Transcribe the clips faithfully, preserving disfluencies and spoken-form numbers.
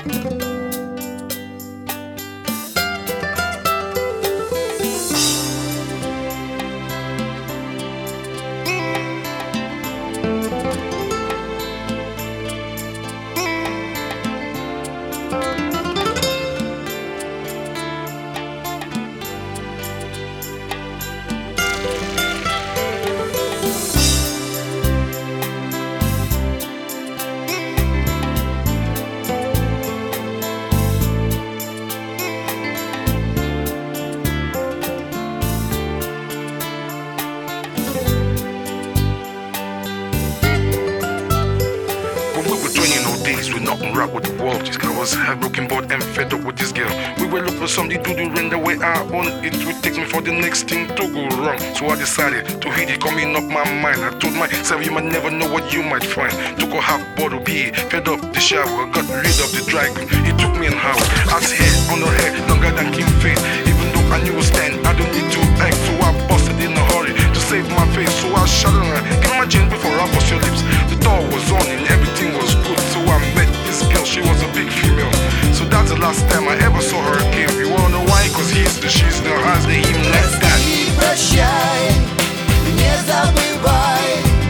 With nothing right with the world, just I was heartbroken bored and fed up with this girl. We were looking for something to do in the way I own it would take me for the next thing to go wrong. So I decided to hit it coming up my mind. I told myself you might never know what you might find. Took a half bottle beer, fed up the shower, got rid of the dragon. It took me an hour. Ass hair on her head, longer than Kim Faith. Even though I knew a stand, I don't need to act. So I busted in a hurry to save my face. So I shut her. Can you imagine before I bust your lips? The door was on and everything was good. So I met this girl, she was a big female. So that's the last time I ever saw her again. You wanna know why? Cause he's the, she's the, has the him like that. Прощай, не забывай,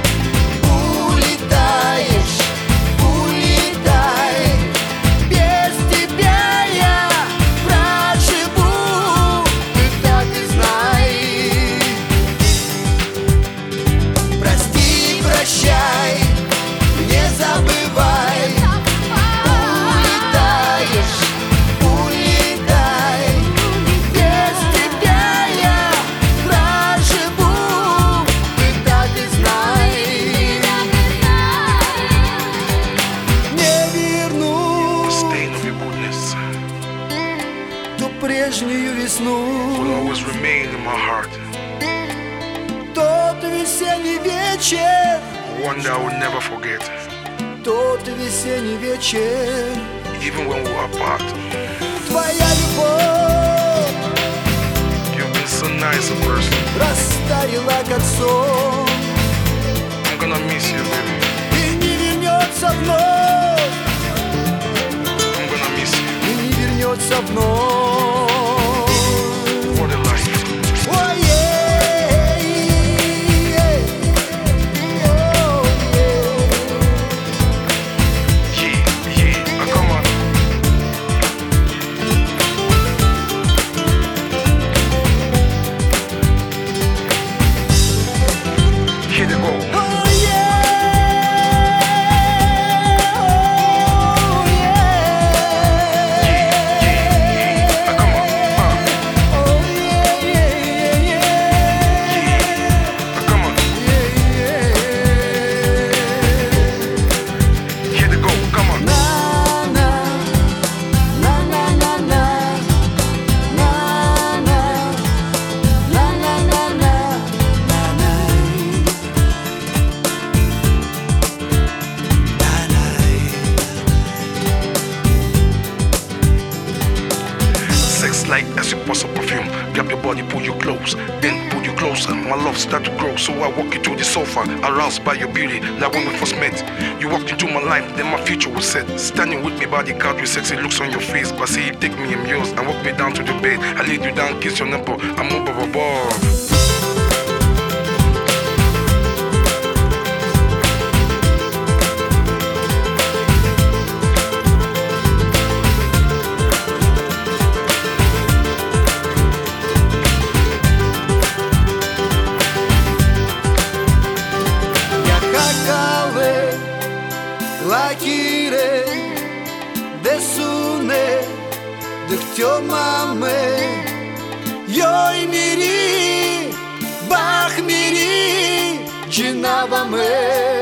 улетаешь, улетай. Без тебя я проживу, ты так и знай. Прости, прощай, не забывай, улетаешь, улетай. Без тебя я проживу, ты так и знай. Не верну Stain of your goodness ту прежнюю will весну, always remain in my heart. тот весенний вечер, One that I will never forget, тот весенний вечер. even when we were apart. Твоя любовь You've been so nice a person. растаяла как сон I'm gonna miss you, baby. и не вернется вновь, I'm gonna miss you и не вернется вновь. for the life. Ой, ей, ей, ой, ей. Yeah, yeah, uh, come on. Here they go. Oh yeah, oh yeah, Uh, come on. Uh, oh yeah, yeah, yeah, uh, come on. yeah, yeah. Here they go. Come on. Na na na na na na na na na na na na na. Sex light as you pass a perfume. Grab your body, pull you close, then pull you closer. My love start to grow, so I walk you to the sofa, aroused by your beauty, like when we first met. You walked into my life, then my future was set. Standing with me by the couch with sexy looks on your face. But see, you take me, I'm yours, and walk me down to the bed. I lead you down, kiss your nipple, I'm above above. Yakakale, lakire, desune, dıhtiyomame, yoy miri, bak miri, cinavame.